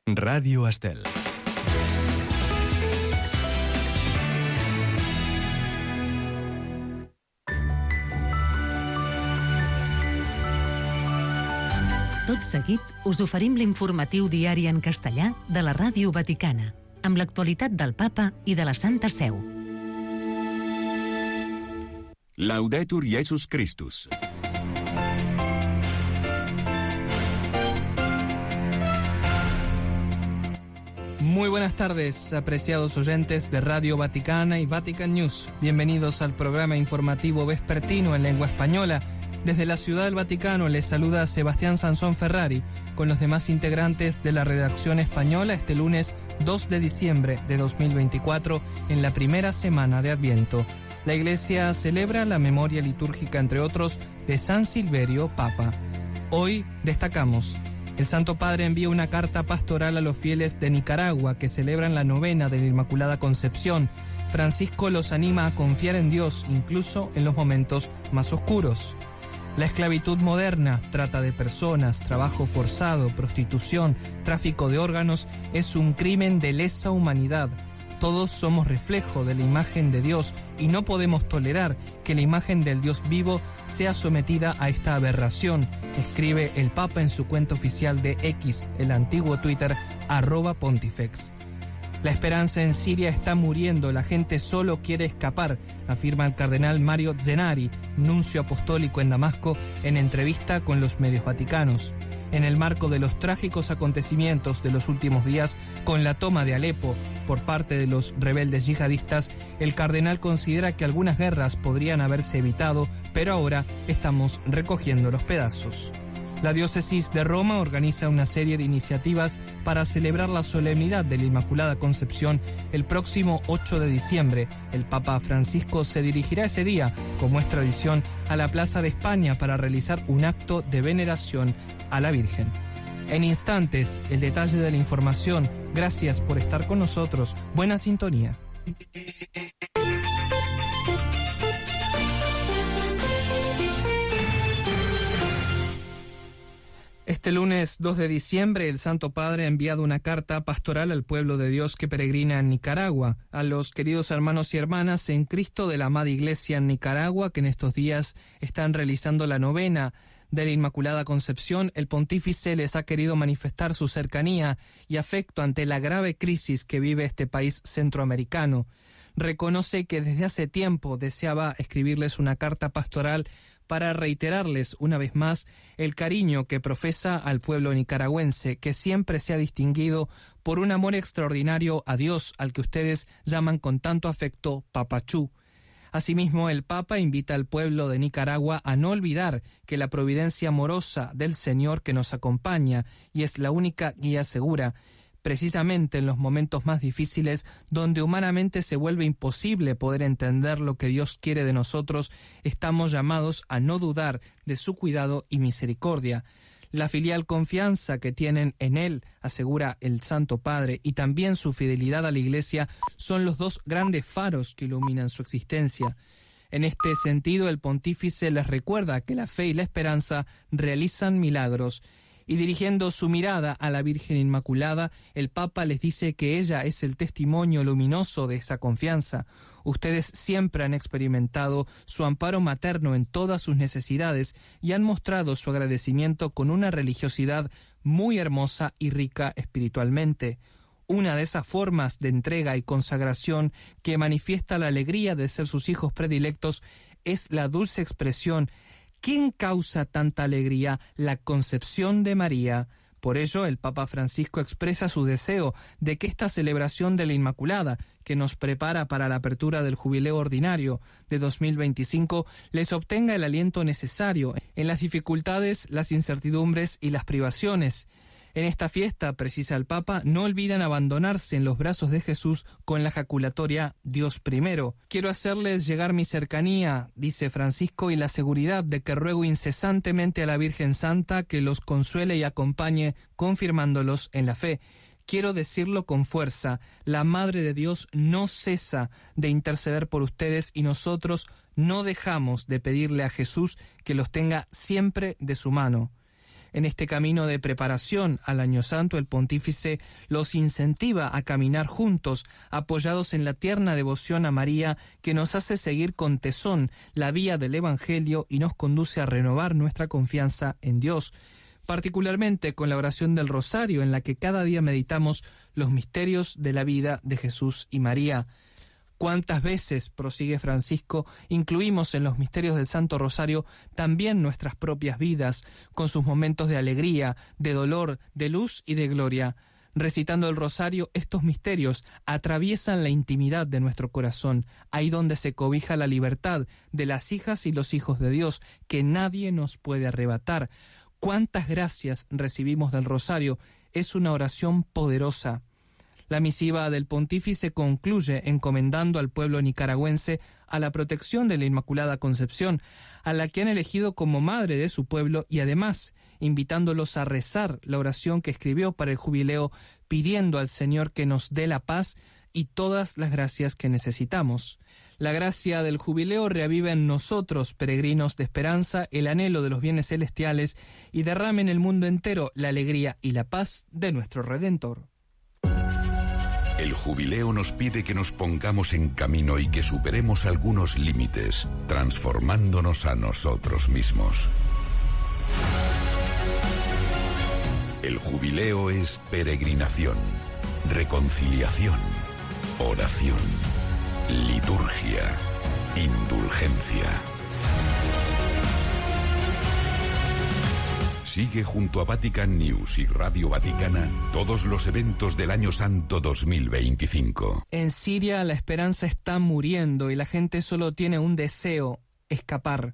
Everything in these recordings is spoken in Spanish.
Radio Estel. Tot seguit us oferim l'informatiu diari en castellà de la Ràdio Vaticana, amb l'actualitat del Papa i de la Santa Seu. Laudetur Jesus Christus. Muy buenas tardes, apreciados oyentes de Radio Vaticana y Vatican News. Bienvenidos al programa informativo vespertino en lengua española. Desde la Ciudad del Vaticano les saluda Sebastián Sansón Ferrari con los demás integrantes de la redacción española este lunes 2 de diciembre de 2024 en la primera semana de Adviento. La Iglesia celebra la memoria litúrgica, entre otros, de San Silverio, Papa. Hoy destacamos: el Santo Padre envía una carta pastoral a los fieles de Nicaragua que celebran la novena de la Inmaculada Concepción. Francisco los anima a confiar en Dios incluso en los momentos más oscuros. La esclavitud moderna, trata de personas, trabajo forzado, prostitución, tráfico de órganos, es un crimen de lesa humanidad. Todos somos reflejo de la imagen de Dios y no podemos tolerar que la imagen del Dios vivo sea sometida a esta aberración, escribe el Papa en su cuenta oficial de X, el antiguo Twitter, @Pontifex. La esperanza en Siria está muriendo, la gente solo quiere escapar, afirma el cardenal Mario Zenari, nuncio apostólico en Damasco, en entrevista con los medios vaticanos. En el marco de los trágicos acontecimientos de los últimos días con la toma de Alepo por parte de los rebeldes yihadistas, el cardenal considera que algunas guerras podrían haberse evitado, pero ahora estamos recogiendo los pedazos. La diócesis de Roma organiza una serie de iniciativas para celebrar la solemnidad de la Inmaculada Concepción el próximo 8 de diciembre. El Papa Francisco se dirigirá ese día, como es tradición, a la Plaza de España para realizar un acto de veneración a la Virgen. En instantes, el detalle de la información. Gracias por estar con nosotros. Buena sintonía. Este lunes 2 de diciembre, el Santo Padre ha enviado una carta pastoral al pueblo de Dios que peregrina en Nicaragua, a los queridos hermanos y hermanas en Cristo de la amada Iglesia en Nicaragua, que en estos días están realizando la novena de la Inmaculada Concepción. El pontífice les ha querido manifestar su cercanía y afecto ante la grave crisis que vive este país centroamericano. Reconoce que desde hace tiempo deseaba escribirles una carta pastoral para reiterarles una vez más el cariño que profesa al pueblo nicaragüense, que siempre se ha distinguido por un amor extraordinario a Dios, al que ustedes llaman con tanto afecto Papachú. Asimismo, el Papa invita al pueblo de Nicaragua a no olvidar que la providencia amorosa del Señor que nos acompaña y es la única guía segura, precisamente en los momentos más difíciles, donde humanamente se vuelve imposible poder entender lo que Dios quiere de nosotros, estamos llamados a no dudar de su cuidado y misericordia. La filial confianza que tienen en Él, asegura el Santo Padre, y también su fidelidad a la Iglesia son los dos grandes faros que iluminan su existencia. En este sentido, el pontífice les recuerda que la fe y la esperanza realizan milagros. Y dirigiendo su mirada a la Virgen Inmaculada, el Papa les dice que ella es el testimonio luminoso de esa confianza. Ustedes siempre han experimentado su amparo materno en todas sus necesidades y han mostrado su agradecimiento con una religiosidad muy hermosa y rica espiritualmente. Una de esas formas de entrega y consagración que manifiesta la alegría de ser sus hijos predilectos es la dulce expresión: ¿quién causa tanta alegría? La concepción de María. Por ello, el Papa Francisco expresa su deseo de que esta celebración de la Inmaculada, que nos prepara para la apertura del Jubileo Ordinario de 2025, les obtenga el aliento necesario en las dificultades, las incertidumbres y las privaciones. En esta fiesta, precisa el Papa, no olviden abandonarse en los brazos de Jesús con la jaculatoria Dios primero. Quiero hacerles llegar mi cercanía, dice Francisco, y la seguridad de que ruego incesantemente a la Virgen Santa que los consuele y acompañe, confirmándolos en la fe. Quiero decirlo con fuerza, la Madre de Dios no cesa de interceder por ustedes y nosotros no dejamos de pedirle a Jesús que los tenga siempre de su mano. En este camino de preparación al Año Santo, el pontífice los incentiva a caminar juntos, apoyados en la tierna devoción a María, que nos hace seguir con tesón la vía del Evangelio y nos conduce a renovar nuestra confianza en Dios, particularmente con la oración del Rosario, en la que cada día meditamos los misterios de la vida de Jesús y María. ¿Cuántas veces, prosigue Francisco, incluimos en los misterios del Santo Rosario también nuestras propias vidas, con sus momentos de alegría, de dolor, de luz y de gloria? Recitando el Rosario, estos misterios atraviesan la intimidad de nuestro corazón, ahí donde se cobija la libertad de las hijas y los hijos de Dios, que nadie nos puede arrebatar. ¿Cuántas gracias recibimos del Rosario? Es una oración poderosa. La misiva del pontífice concluye encomendando al pueblo nicaragüense a la protección de la Inmaculada Concepción, a la que han elegido como madre de su pueblo, y además invitándolos a rezar la oración que escribió para el jubileo, pidiendo al Señor que nos dé la paz y todas las gracias que necesitamos. La gracia del jubileo reaviva en nosotros, peregrinos de esperanza, el anhelo de los bienes celestiales y derrame en el mundo entero la alegría y la paz de nuestro Redentor. El jubileo nos pide que nos pongamos en camino y que superemos algunos límites, transformándonos a nosotros mismos. El jubileo es peregrinación, reconciliación, oración, liturgia, indulgencia. Sigue junto a Vatican News y Radio Vaticana todos los eventos del Año Santo 2025. En Siria la esperanza está muriendo y la gente solo tiene un deseo: escapar.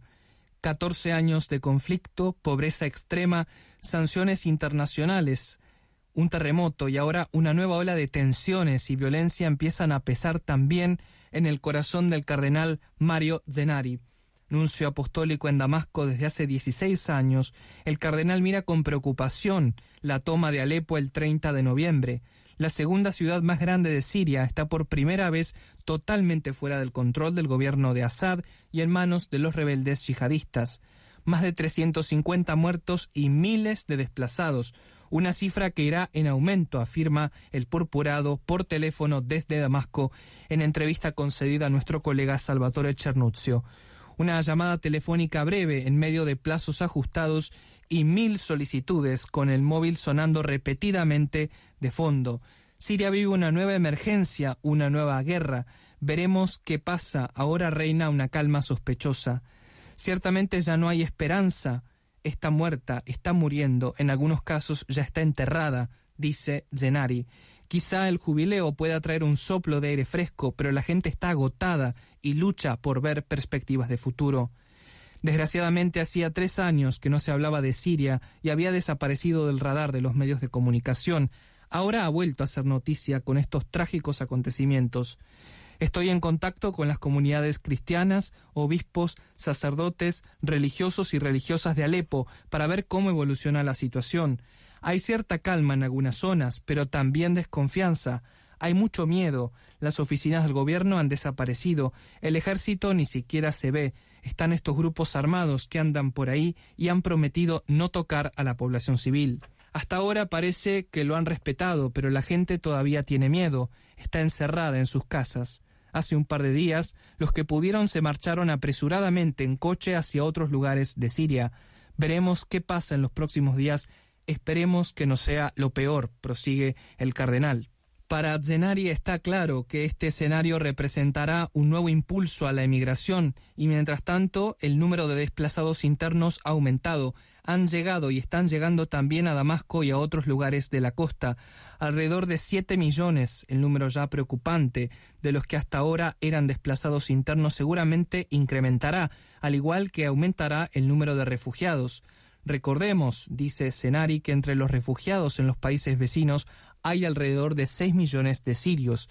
14 años de conflicto, pobreza extrema, sanciones internacionales, un terremoto y ahora una nueva ola de tensiones y violencia empiezan a pesar también en el corazón del cardenal Mario Zenari. Nuncio apostólico en Damasco desde hace 16 años, el cardenal mira con preocupación la toma de Alepo el 30 de noviembre. La segunda ciudad más grande de Siria está por primera vez totalmente fuera del control del gobierno de Assad y en manos de los rebeldes yihadistas. Más de 350 muertos y miles de desplazados, una cifra que irá en aumento, afirma el purpurado por teléfono desde Damasco en entrevista concedida a nuestro colega Salvatore Cernuzio. Una llamada telefónica breve en medio de plazos ajustados y 1000 solicitudes con el móvil sonando repetidamente de fondo. Siria vive una nueva emergencia, una nueva guerra. Veremos qué pasa. Ahora reina una calma sospechosa. Ciertamente ya no hay esperanza. Está muerta, está muriendo. En algunos casos ya está enterrada, dice Zenari. Quizá el jubileo pueda traer un soplo de aire fresco, pero la gente está agotada y lucha por ver perspectivas de futuro. Desgraciadamente hacía 3 años que no se hablaba de Siria y había desaparecido del radar de los medios de comunicación. Ahora ha vuelto a ser noticia con estos trágicos acontecimientos. Estoy en contacto con las comunidades cristianas, obispos, sacerdotes, religiosos y religiosas de Alepo para ver cómo evoluciona la situación. Hay cierta calma en algunas zonas, pero también desconfianza. Hay mucho miedo. Las oficinas del gobierno han desaparecido. El ejército ni siquiera se ve. Están estos grupos armados que andan por ahí y han prometido no tocar a la población civil. Hasta ahora parece que lo han respetado, pero la gente todavía tiene miedo. Está encerrada en sus casas. Hace un par de días, los que pudieron se marcharon apresuradamente en coche hacia otros lugares de Siria. Veremos qué pasa en los próximos días. Esperemos que no sea lo peor, prosigue el cardenal. Para Zenari está claro que este escenario representará un nuevo impulso a la emigración y mientras tanto el número de desplazados internos ha aumentado. Han llegado y están llegando también a Damasco y a otros lugares de la costa. Alrededor de 7 millones, el número ya preocupante, de los que hasta ahora eran desplazados internos seguramente incrementará, al igual que aumentará el número de refugiados. Recordemos, dice Zenari, que entre los refugiados en los países vecinos hay alrededor de 6 millones de sirios.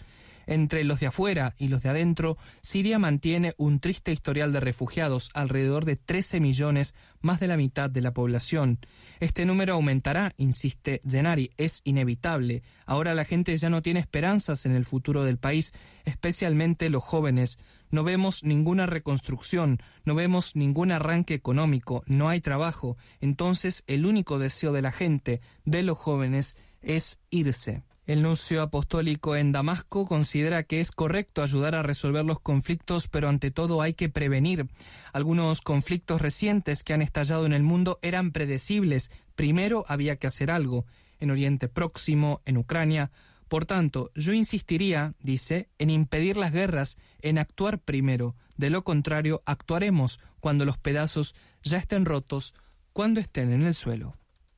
Entre los de afuera y los de adentro, Siria mantiene un triste historial de refugiados, alrededor de 13 millones, más de la mitad de la población. Este número aumentará, insiste Zenari, es inevitable. Ahora la gente ya no tiene esperanzas en el futuro del país, especialmente los jóvenes. No vemos ninguna reconstrucción, no vemos ningún arranque económico, no hay trabajo. Entonces el único deseo de la gente, de los jóvenes, es irse. El nuncio apostólico en Damasco considera que es correcto ayudar a resolver los conflictos, pero ante todo hay que prevenir. Algunos conflictos recientes que han estallado en el mundo eran predecibles. Primero había que hacer algo. En Oriente Próximo, en Ucrania. Por tanto, yo insistiría, dice, en impedir las guerras, en actuar primero. De lo contrario, actuaremos cuando los pedazos ya estén rotos, cuando estén en el suelo.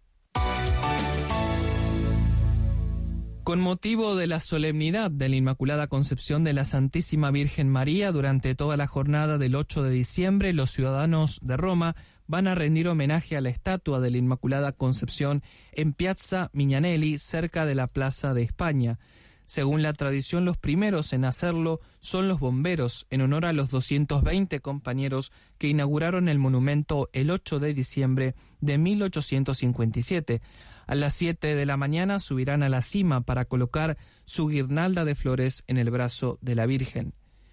Con motivo de la solemnidad de la Inmaculada Concepción de la Santísima Virgen María, durante toda la jornada del 8 de diciembre, los ciudadanos de Roma van a rendir homenaje a la estatua de la Inmaculada Concepción en Piazza Mignanelli, cerca de la Plaza de España. Según la tradición, los primeros en hacerlo son los bomberos, en honor a los 220 compañeros que inauguraron el monumento el 8 de diciembre de 1857. A las 7 de la mañana subirán a la cima para colocar su guirnalda de flores en el brazo de la Virgen.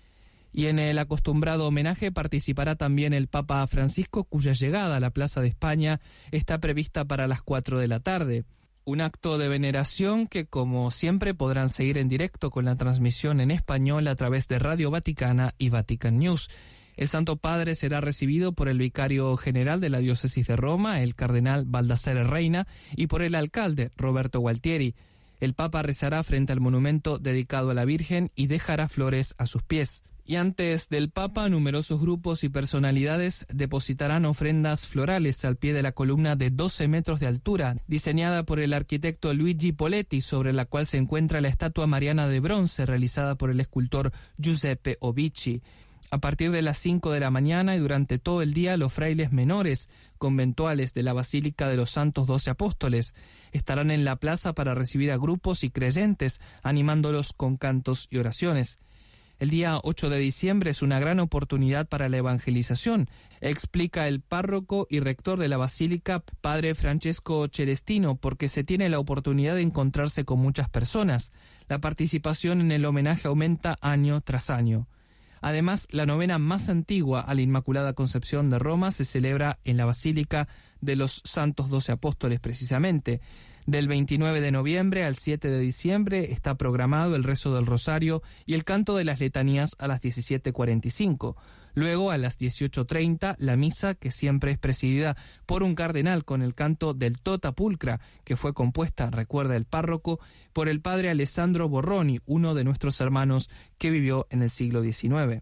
Y en el acostumbrado homenaje participará también el Papa Francisco, cuya llegada a la Plaza de España está prevista para las 4 de la tarde. Un acto de veneración que, como siempre, podrán seguir en directo con la transmisión en español a través de Radio Vaticana y Vatican News. El Santo Padre será recibido por el vicario general de la Diócesis de Roma, el cardenal Baldassare Reina, y por el alcalde, Roberto Gualtieri. El Papa rezará frente al monumento dedicado a la Virgen y dejará flores a sus pies. Y antes del Papa, numerosos grupos y personalidades depositarán ofrendas florales al pie de la columna de 12 metros de altura, diseñada por el arquitecto Luigi Poletti, sobre la cual se encuentra la estatua mariana de bronce realizada por el escultor Giuseppe Obici. A partir de las 5 de la mañana y durante todo el día, los frailes menores conventuales de la Basílica de los Santos 12 Apóstoles estarán en la plaza para recibir a grupos y creyentes, animándolos con cantos y oraciones. El día 8 de diciembre es una gran oportunidad para la evangelización, explica el párroco y rector de la Basílica, padre Francesco Celestino, porque se tiene la oportunidad de encontrarse con muchas personas. La participación en el homenaje aumenta año tras año. Además, la novena más antigua a la Inmaculada Concepción de Roma se celebra en la Basílica de los Santos 12 Apóstoles precisamente. Del 29 de noviembre al 7 de diciembre está programado el rezo del Rosario y el canto de las letanías a las 17:45. Luego, a las 18:30, la misa, que siempre es presidida por un cardenal con el canto del Tota Pulcra, que fue compuesta, recuerda el párroco, por el padre Alessandro Borroni, uno de nuestros hermanos que vivió en el siglo XIX.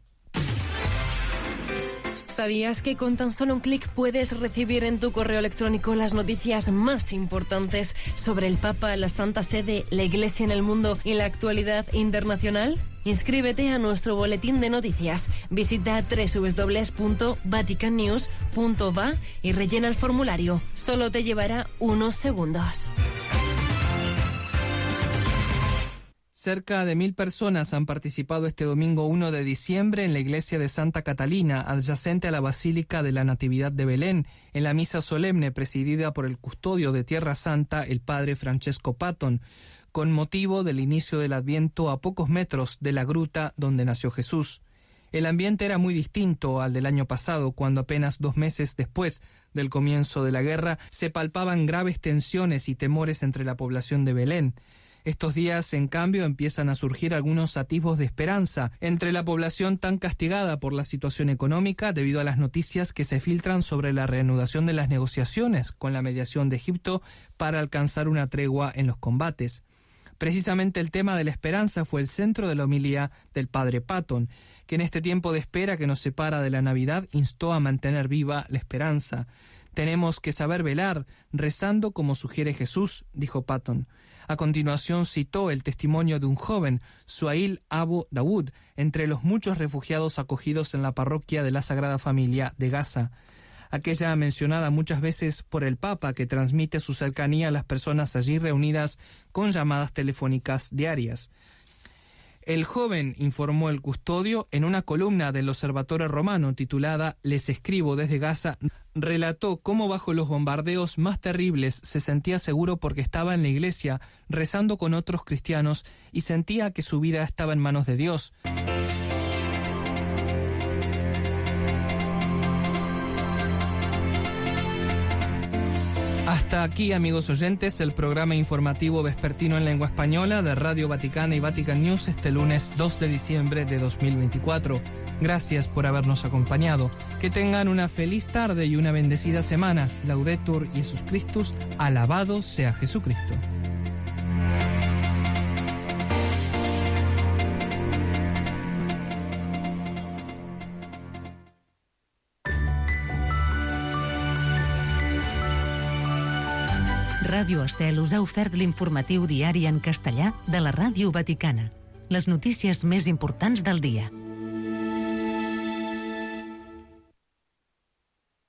¿Sabías que con tan solo un clic puedes recibir en tu correo electrónico las noticias más importantes sobre el Papa, la Santa Sede, la Iglesia en el mundo y la actualidad internacional? Inscríbete a nuestro boletín de noticias. Visita www.vaticannews.va y rellena el formulario. Solo te llevará unos segundos. Cerca de 1.000 personas han participado este domingo 1 de diciembre en la iglesia de Santa Catalina, adyacente a la Basílica de la Natividad de Belén, en la misa solemne presidida por el custodio de Tierra Santa, el padre Francesco Patton, con motivo del inicio del Adviento a pocos metros de la gruta donde nació Jesús. El ambiente era muy distinto al del año pasado, cuando apenas 2 meses después del comienzo de la guerra se palpaban graves tensiones y temores entre la población de Belén. Estos días, en cambio, empiezan a surgir algunos atisbos de esperanza entre la población tan castigada por la situación económica debido a las noticias que se filtran sobre la reanudación de las negociaciones con la mediación de Egipto para alcanzar una tregua en los combates. Precisamente el tema de la esperanza fue el centro de la homilía del padre Patton, que en este tiempo de espera que nos separa de la Navidad instó a mantener viva la esperanza. Tenemos que saber velar, rezando como sugiere Jesús, dijo Patton. A continuación citó el testimonio de un joven, Suhail Abu Dawood, entre los muchos refugiados acogidos en la parroquia de la Sagrada Familia de Gaza, aquella mencionada muchas veces por el Papa, que transmite su cercanía a las personas allí reunidas con llamadas telefónicas diarias. El joven, informó el custodio, en una columna del Observatorio Romano titulada Les escribo desde Gaza, relató cómo bajo los bombardeos más terribles se sentía seguro porque estaba en la iglesia rezando con otros cristianos y sentía que su vida estaba en manos de Dios. Hasta aquí, amigos oyentes, el programa informativo vespertino en lengua española de Radio Vaticana y Vatican News este lunes 2 de diciembre de 2024. Gracias por habernos acompañado. Que tengan una feliz tarde y una bendecida semana. Laudetur Jesus Christus, alabado sea Jesucristo. Ràdio Estel us ha ofert l'informatiu diari en castellà de la Ràdio Vaticana. Les notícies més importants del dia.